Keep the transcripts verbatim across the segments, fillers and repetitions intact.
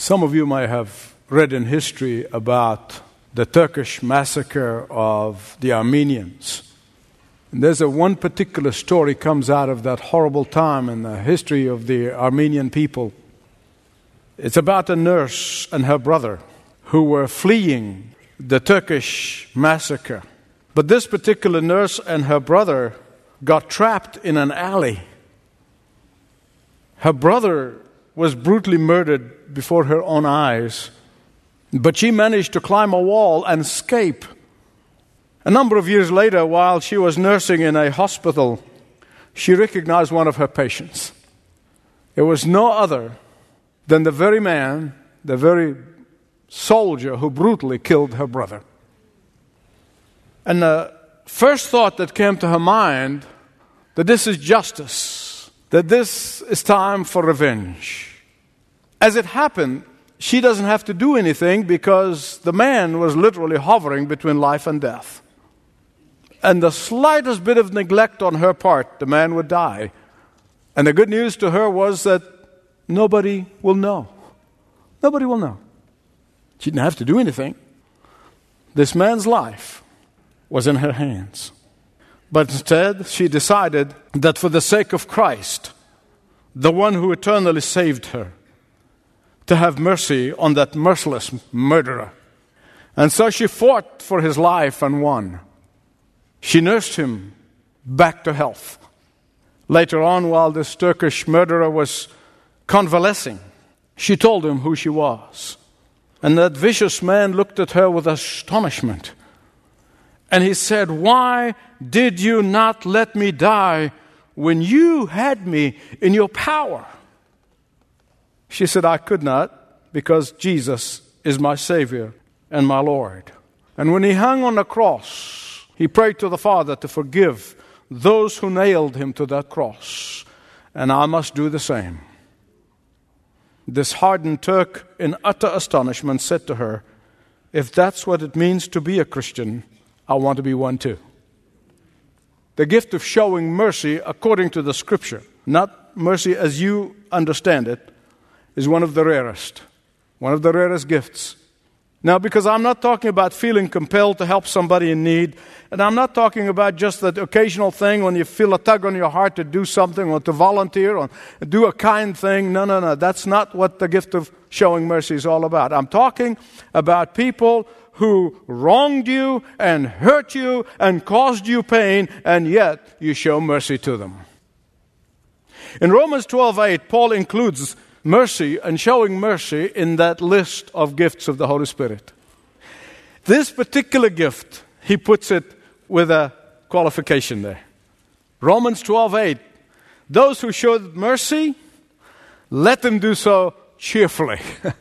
Some of you might have read in history about the Turkish massacre of the Armenians. And there's a one particular story comes out of that horrible time in the history of the Armenian people. It's about a nurse and her brother who were fleeing the Turkish massacre. But this particular nurse and her brother got trapped in an alley. Her brother was brutally murdered before her own eyes, but she managed to climb a wall and escape. A number of years later, while she was nursing in a hospital, she recognized one of her patients. It was no other than the very man, the very soldier who brutally killed her brother. And the first thought that came to her mind, that this is justice, that this is time for revenge. As it happened, she doesn't have to do anything because the man was literally hovering between life and death. And the slightest bit of neglect on her part, the man would die. And the good news to her was that nobody will know. Nobody will know. She didn't have to do anything. This man's life was in her hands. But instead, she decided that for the sake of Christ, the one who eternally saved her, to have mercy on that merciless murderer. And so she fought for his life and won. She nursed him back to health. Later on, while this Turkish murderer was convalescing, she told him who she was. And that vicious man looked at her with astonishment. And he said, "Why did you not let me die when you had me in your power?" She said, "I could not, because Jesus is my Savior and my Lord." And when he hung on the cross, he prayed to the Father to forgive those who nailed him to that cross. And I must do the same. This hardened Turk, in utter astonishment, said to her, "If that's what it means to be a Christian, I want to be one too." The gift of showing mercy according to the Scripture, not mercy as you understand it, is one of the rarest, one of the rarest gifts. Now, because I'm not talking about feeling compelled to help somebody in need, and I'm not talking about just that occasional thing when you feel a tug on your heart to do something or to volunteer or do a kind thing. No, no, no. That's not what the gift of showing mercy is all about. I'm talking about people who wronged you and hurt you and caused you pain, and yet you show mercy to them. In Romans twelve eight, Paul includes mercy and showing mercy in that list of gifts of the Holy Spirit. This particular gift, he puts it with a qualification there. Romans twelve eight, those who show mercy, let them do so cheerfully.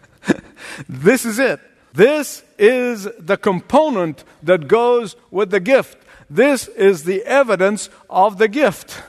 This is it. This is the component that goes with the gift. This is the evidence of the gift.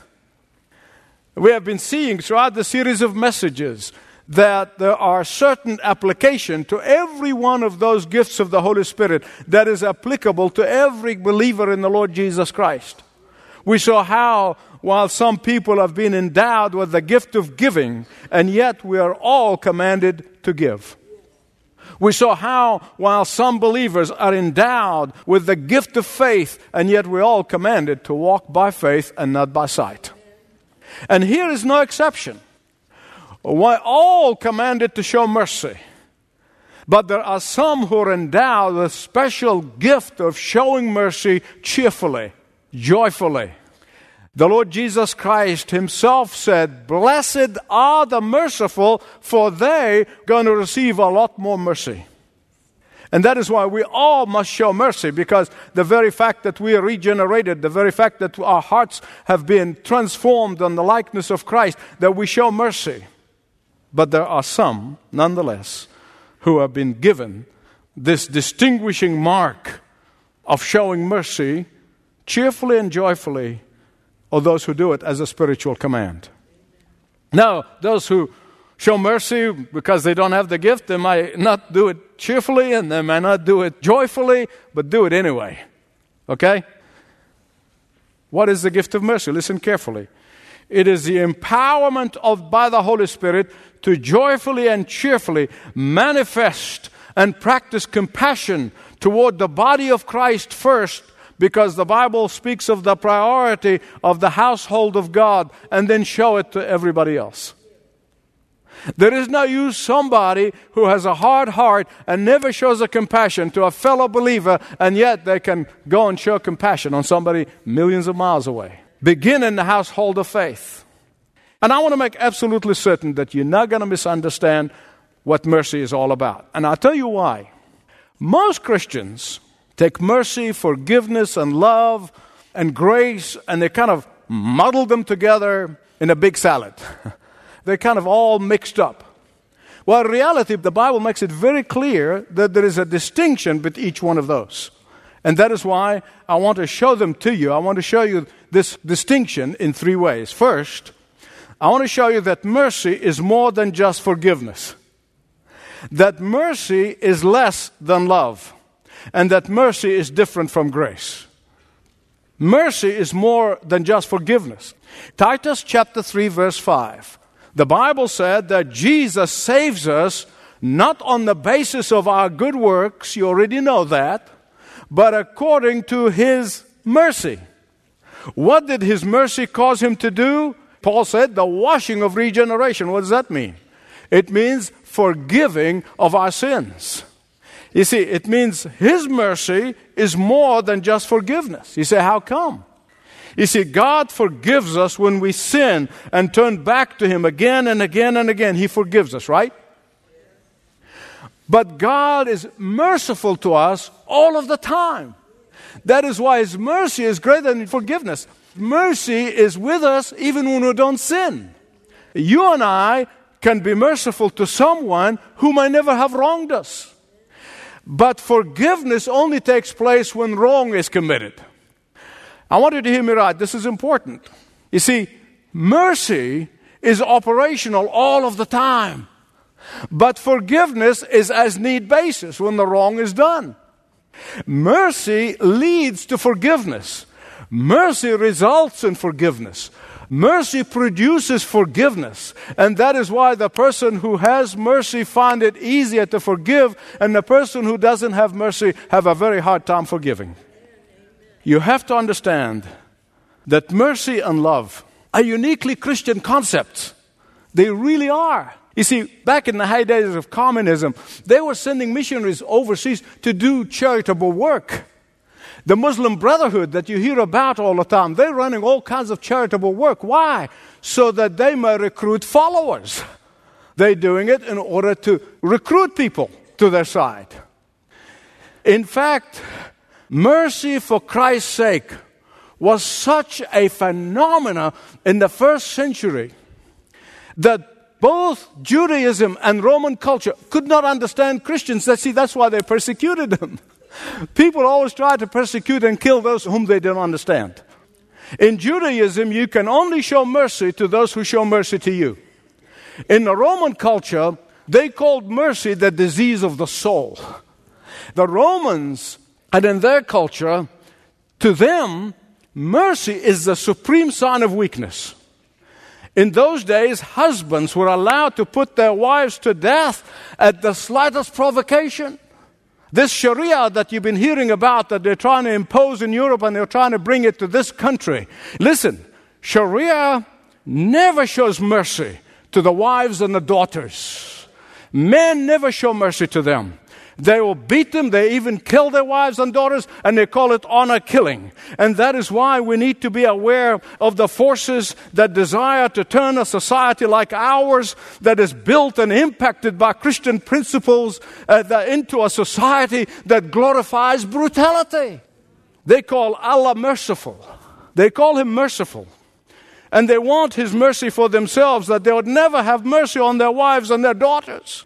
We have been seeing throughout the series of messages that there are certain application to every one of those gifts of the Holy Spirit that is applicable to every believer in the Lord Jesus Christ. We saw how, while some people have been endowed with the gift of giving, and yet we are all commanded to give. We saw how, while some believers are endowed with the gift of faith, and yet we're all commanded to walk by faith and not by sight. And here is no exception. We're all commanded to show mercy. But there are some who are endowed with a special gift of showing mercy cheerfully, joyfully. The Lord Jesus Christ himself said, "Blessed are the merciful, for they are going to receive a lot more mercy." And that is why we all must show mercy, because the very fact that we are regenerated, the very fact that our hearts have been transformed on the likeness of Christ, that we show mercy. But there are some, nonetheless, who have been given this distinguishing mark of showing mercy cheerfully and joyfully, or those who do it as a spiritual command. Now, those who show mercy because they don't have the gift, they might not do it cheerfully and they might not do it joyfully, but do it anyway. Okay? What is the gift of mercy? Listen carefully. It is the empowerment of by the Holy Spirit to joyfully and cheerfully manifest and practice compassion toward the body of Christ first, because the Bible speaks of the priority of the household of God, and then show it to everybody else. There is no use somebody who has a hard heart and never shows a compassion to a fellow believer, and yet they can go and show compassion on somebody millions of miles away. Begin in the household of faith. And I want to make absolutely certain that you're not going to misunderstand what mercy is all about. And I'll tell you why. Most Christians take mercy, forgiveness, and love, and grace, and they kind of muddle them together in a big salad. They're kind of all mixed up. Well, in reality, the Bible makes it very clear that there is a distinction between each one of those. And that is why I want to show them to you. I want to show you this distinction in three ways. First, I want to show you that mercy is more than just forgiveness. That mercy is less than love. And that mercy is different from grace. Mercy is more than just forgiveness. Titus chapter three, verse five. The Bible said that Jesus saves us not on the basis of our good works, you already know that, but according to His mercy. What did His mercy cause Him to do? Paul said, the washing of regeneration. What does that mean? It means forgiving of our sins. You see, it means His mercy is more than just forgiveness. You say, how come? You see, God forgives us when we sin and turn back to Him again and again and again. He forgives us, right? But God is merciful to us all of the time. That is why His mercy is greater than forgiveness. Mercy is with us even when we don't sin. You and I can be merciful to someone who may never have wronged us. But forgiveness only takes place when wrong is committed. I want you to hear me right. This is important. You see, mercy is operational all of the time. But forgiveness is as need basis when the wrong is done. Mercy leads to forgiveness. Mercy results in forgiveness. Mercy produces forgiveness. And that is why the person who has mercy finds it easier to forgive, and the person who doesn't have mercy have a very hard time forgiving. You have to understand that mercy and love are uniquely Christian concepts. They really are. You see, back in the heydays of communism, they were sending missionaries overseas to do charitable work. The Muslim Brotherhood that you hear about all the time, they're running all kinds of charitable work. Why? So that they may recruit followers. They're doing it in order to recruit people to their side. In fact, mercy for Christ's sake was such a phenomenon in the first century that both Judaism and Roman culture could not understand Christians. See, that's why they persecuted them. People always try to persecute and kill those whom they don't understand. In Judaism, you can only show mercy to those who show mercy to you. In the Roman culture, they called mercy the disease of the soul. The Romans, and in their culture, to them, mercy is the supreme sign of weakness. In those days, husbands were allowed to put their wives to death at the slightest provocation. This Sharia that you've been hearing about that they're trying to impose in Europe and they're trying to bring it to this country. Listen, Sharia never shows mercy to the wives and the daughters. Men never show mercy to them. They will beat them, they even kill their wives and daughters, and they call it honor killing. And that is why we need to be aware of the forces that desire to turn a society like ours, that is built and impacted by Christian principles, uh, that into a society that glorifies brutality. They call Allah merciful. They call Him merciful. And they want His mercy for themselves, that they would never have mercy on their wives and their daughters.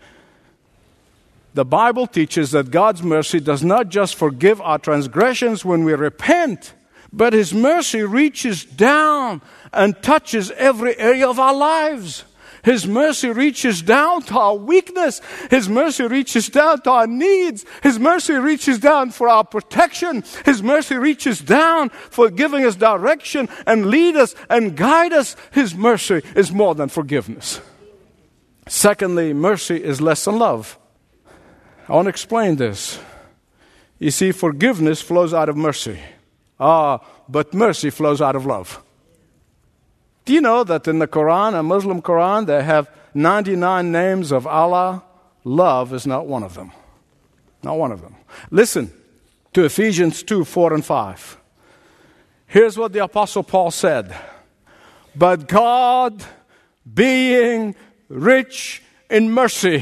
The Bible teaches that God's mercy does not just forgive our transgressions when we repent, but His mercy reaches down and touches every area of our lives. His mercy reaches down to our weakness. His mercy reaches down to our needs. His mercy reaches down for our protection. His mercy reaches down for giving us direction and lead us and guide us. His mercy is more than forgiveness. Secondly, mercy is less than love. I want to explain this. You see, forgiveness flows out of mercy. Ah, but mercy flows out of love. Do you know that in the Quran, a Muslim Quran, they have ninety-nine names of Allah? Love is not one of them. Not one of them. Listen to Ephesians two, four, and five. Here's what the Apostle Paul said. But God, being rich in mercy,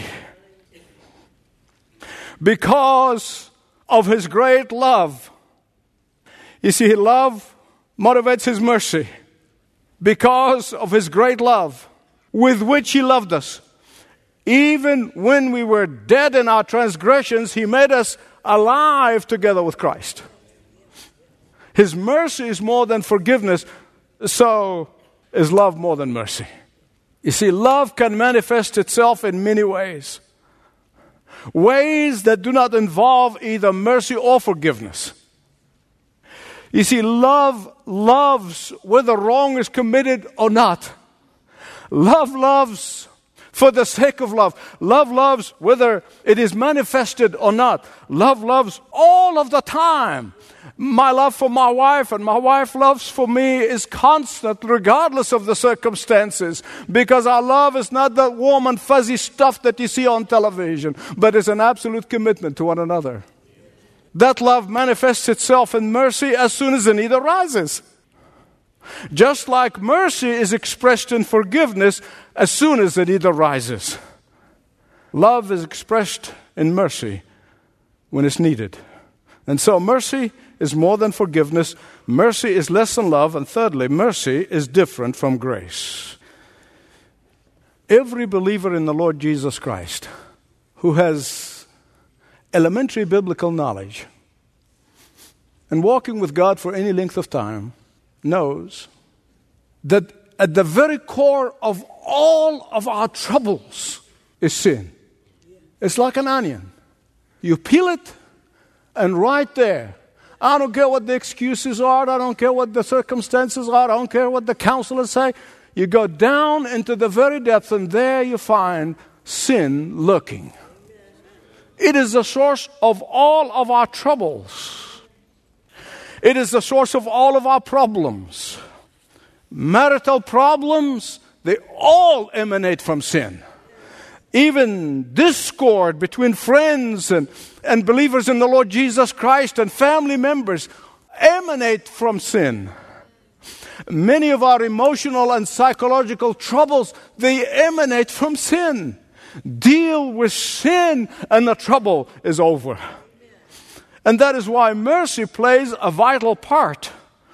because of His great love. You see, love motivates His mercy. Because of His great love, with which He loved us. Even when we were dead in our transgressions, He made us alive together with Christ. His mercy is more than forgiveness, so is love more than mercy. You see, love can manifest itself in many ways. Ways that do not involve either mercy or forgiveness. You see, love loves whether wrong is committed or not. Love loves for the sake of love. Love loves whether it is manifested or not. Love loves all of the time. My love for my wife and my wife loves for me is constant regardless of the circumstances, because our love is not that warm and fuzzy stuff that you see on television, but is an absolute commitment to one another. That love manifests itself in mercy as soon as the need arises. Just like mercy is expressed in forgiveness as soon as the need arises. Love is expressed in mercy when it's needed. And so mercy is more than forgiveness. Mercy is less than love. And thirdly, mercy is different from grace. Every believer in the Lord Jesus Christ who has elementary biblical knowledge and walking with God for any length of time knows that at the very core of all of our troubles is sin. It's like an onion. You peel it, and right there, I don't care what the excuses are, I don't care what the circumstances are, I don't care what the counselors say. You go down into the very depths, and there you find sin lurking. It is the source of all of our troubles. It is the source of all of our problems. Marital problems, they all emanate from sin. Even discord between friends and, and believers in the Lord Jesus Christ and family members emanate from sin. Many of our emotional and psychological troubles, they emanate from sin. Deal with sin and the trouble is over. And that is why mercy plays a vital part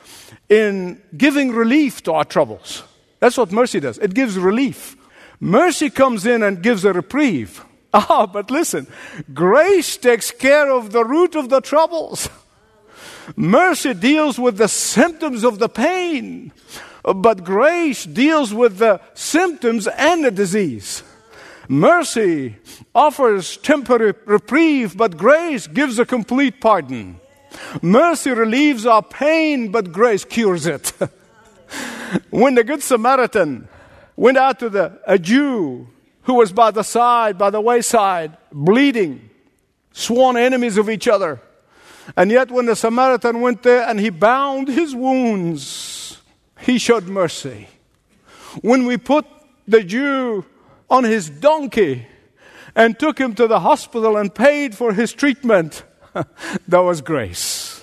in giving relief to our troubles. That's what mercy does. It gives relief. Mercy comes in and gives a reprieve. Ah, but listen, grace takes care of the root of the troubles. Mercy deals with the symptoms of the pain, but grace deals with the symptoms and the disease. Mercy offers temporary reprieve, but grace gives a complete pardon. Mercy relieves our pain, but grace cures it. When the Good Samaritan went out to the, a Jew who was by the side, by the wayside, bleeding, sworn enemies of each other, and yet when the Samaritan went there and he bound his wounds, he showed mercy. When we put the Jew on his donkey and took him to the hospital and paid for his treatment, that was grace.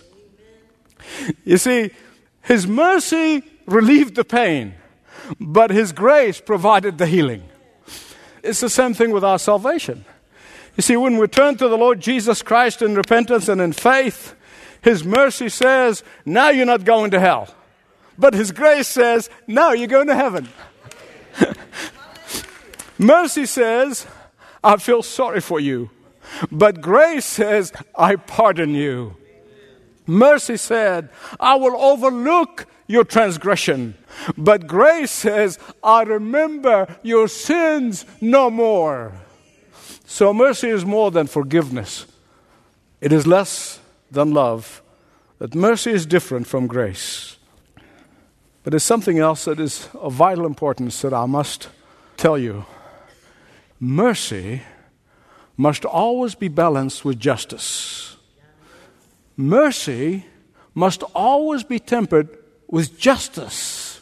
You see, his mercy relieved the pain, but his grace provided the healing. It's the same thing with our salvation. You see, when we turn to the Lord Jesus Christ in repentance and in faith, His mercy says, now you're not going to hell. But His grace says, now you're going to heaven. Mercy says, I feel sorry for you. But grace says, I pardon you. Mercy said, I will overlook your transgression. But grace says, I remember your sins no more. So mercy is more than forgiveness. It is less than love. That mercy is different from grace. But there's something else that is of vital importance that I must tell you. Mercy must always be balanced with justice. Mercy must always be tempered with justice.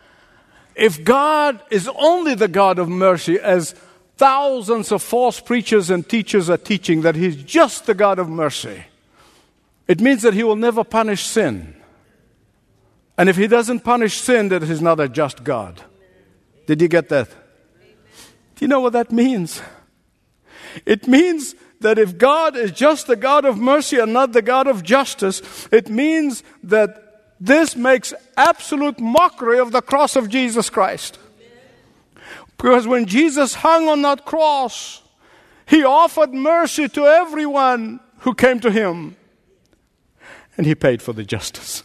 If God is only the God of mercy, as thousands of false preachers and teachers are teaching that He's just the God of mercy, it means that He will never punish sin. And if He doesn't punish sin, that He's not a just God. Did you get that? Do you know what that means? It means that if God is just the God of mercy and not the God of justice, it means that this makes absolute mockery of the cross of Jesus Christ. Because when Jesus hung on that cross, He offered mercy to everyone who came to Him. And He paid for the justice.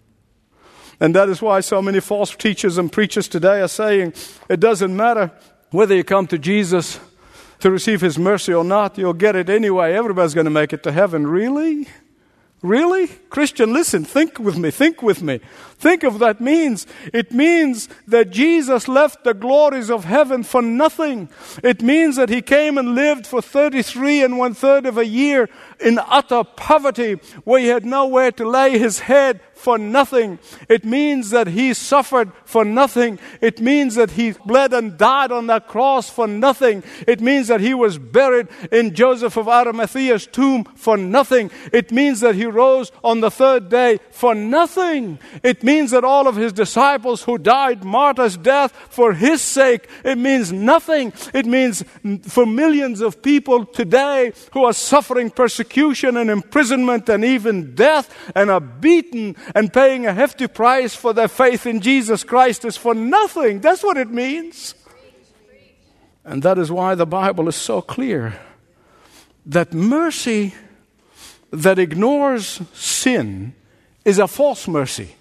And that is why so many false teachers and preachers today are saying, it doesn't matter whether you come to Jesus to receive His mercy or not, you'll get it anyway. Everybody's going to make it to heaven. Really? Really? Christian, listen, think with me, think with me. Think of what that means. It means that Jesus left the glories of heaven for nothing. It means that He came and lived for thirty-three and one third of a year in utter poverty, where He had nowhere to lay His head, for nothing. It means that He suffered for nothing. It means that He bled and died on that cross for nothing. It means that He was buried in Joseph of Arimathea's tomb for nothing. It means that He rose on the third day for nothing. It means that all of His disciples who died martyr's death for His sake, it means nothing. It means for millions of people today who are suffering persecution and imprisonment and even death and are beaten and paying a hefty price for their faith in Jesus Christ is for nothing. That's what it means. And that is why the Bible is so clear that mercy that ignores sin is a false mercy.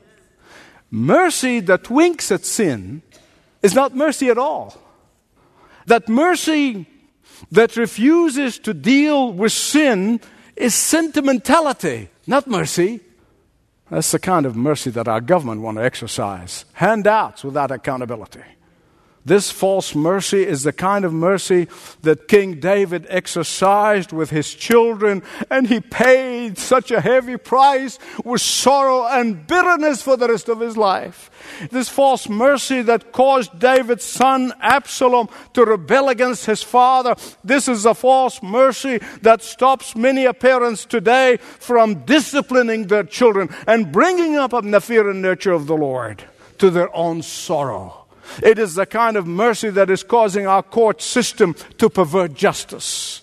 Mercy that winks at sin is not mercy at all. That mercy that refuses to deal with sin is sentimentality, not mercy. That's the kind of mercy that our government want to exercise. Handouts without accountability. This false mercy is the kind of mercy that King David exercised with his children, and he paid such a heavy price with sorrow and bitterness for the rest of his life. This false mercy that caused David's son Absalom to rebel against his father, this is a false mercy that stops many parents today from disciplining their children and bringing up in the fear and nurture of the Lord to their own sorrow. It is the kind of mercy that is causing our court system to pervert justice.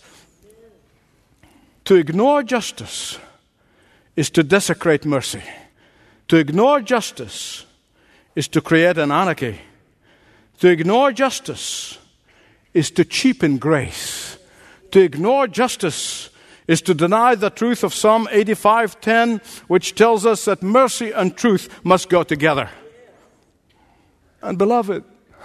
To ignore justice is to desecrate mercy. To ignore justice is to create an anarchy. To ignore justice is to cheapen grace. To ignore justice is to deny the truth of Psalm eighty-five ten, which tells us that mercy and truth must go together. And beloved,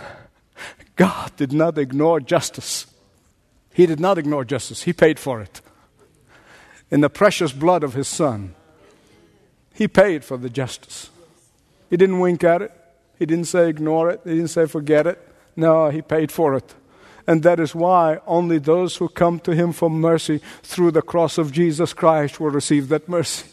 God did not ignore justice. He did not ignore justice. He paid for it. In the precious blood of His Son, He paid for the justice. He didn't wink at it. He didn't say ignore it. He didn't say forget it. No, He paid for it. And that is why only those who come to Him for mercy through the cross of Jesus Christ will receive that mercy.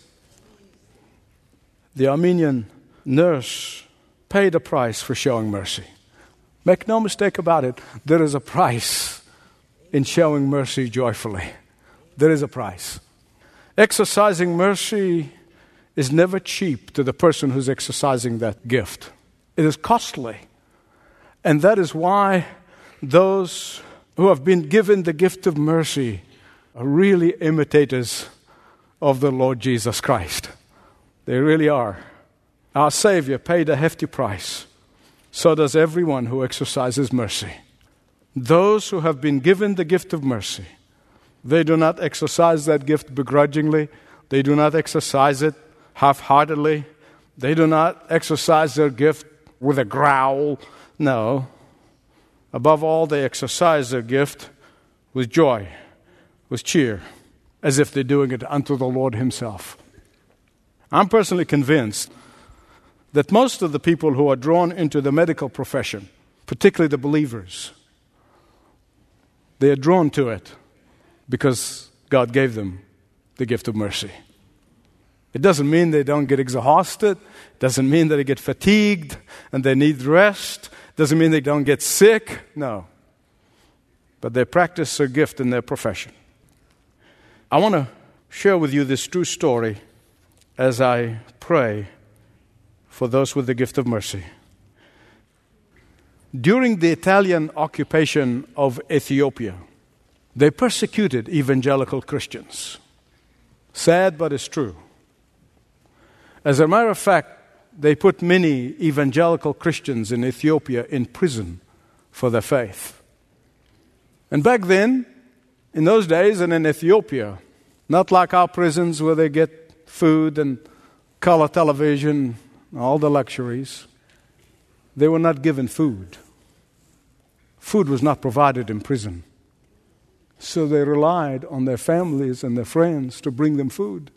The Armenian nurse paid a price for showing mercy. Make no mistake about it, there is a price in showing mercy joyfully. There is a price. Exercising mercy is never cheap to the person who's exercising that gift. It is costly. And that is why those who have been given the gift of mercy are really imitators of the Lord Jesus Christ. They really are. Our Savior paid a hefty price. So does everyone who exercises mercy. Those who have been given the gift of mercy, they do not exercise that gift begrudgingly. They do not exercise it half-heartedly. They do not exercise their gift with a growl. No. Above all, they exercise their gift with joy, with cheer, as if they're doing it unto the Lord Himself. I'm personally convinced that most of the people who are drawn into the medical profession, particularly the believers, they are drawn to it because God gave them the gift of mercy. It doesn't mean they don't get exhausted. It doesn't mean that they get fatigued and they need rest. It doesn't mean they don't get sick. No. But they practice their gift in their profession. I want to share with you this true story as I pray for those with the gift of mercy. During the Italian occupation of Ethiopia, they persecuted evangelical Christians. Sad, but it's true. As a matter of fact, they put many evangelical Christians in Ethiopia in prison for their faith. And back then, in those days and in Ethiopia, not like our prisons where they get food and color television, all the luxuries, they were not given food. Food was not provided in prison. So they relied on their families and their friends to bring them food.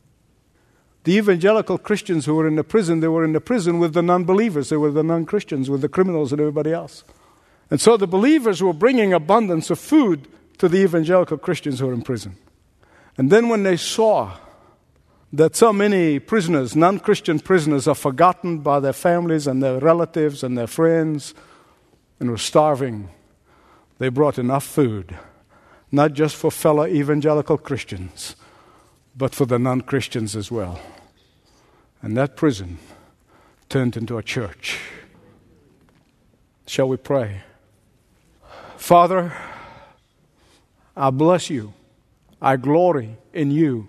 The evangelical Christians who were in the prison, they were in the prison with the non-believers. They were the non-Christians, with the criminals and everybody else. And so the believers were bringing abundance of food to the evangelical Christians who were in prison. And then when they saw that so many prisoners, non-Christian prisoners, are forgotten by their families and their relatives and their friends and were starving, they brought enough food, not just for fellow evangelical Christians, but for the non-Christians as well. And that prison turned into a church. Shall we pray? Father, I bless you. I glory in you.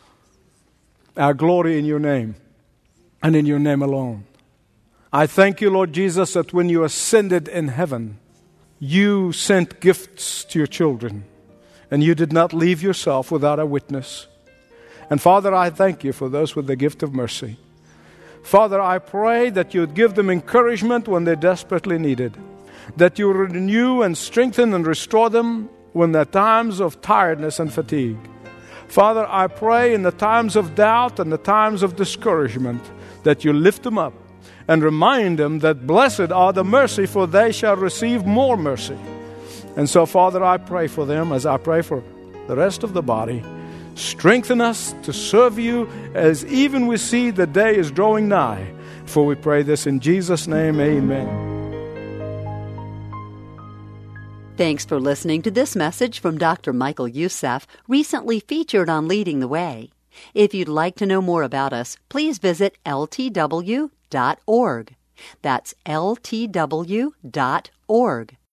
I glory in your name and in your name alone. I thank you, Lord Jesus, that when you ascended in heaven, you sent gifts to your children, and you did not leave yourself without a witness. And Father, I thank you for those with the gift of mercy. Father, I pray that you would give them encouragement when they desperately need it, that you would renew and strengthen and restore them when there are times of tiredness and fatigue. Father, I pray in the times of doubt and the times of discouragement that you lift them up and remind them that blessed are the mercy, for they shall receive more mercy. And so, Father, I pray for them as I pray for the rest of the body. Strengthen us to serve you as even we see the day is drawing nigh. For we pray this in Jesus' name, amen. Thanks for listening to this message from Doctor Michael Youssef, recently featured on Leading the Way. If you'd like to know more about us, please visit L T W dot org. That's L T W dot org.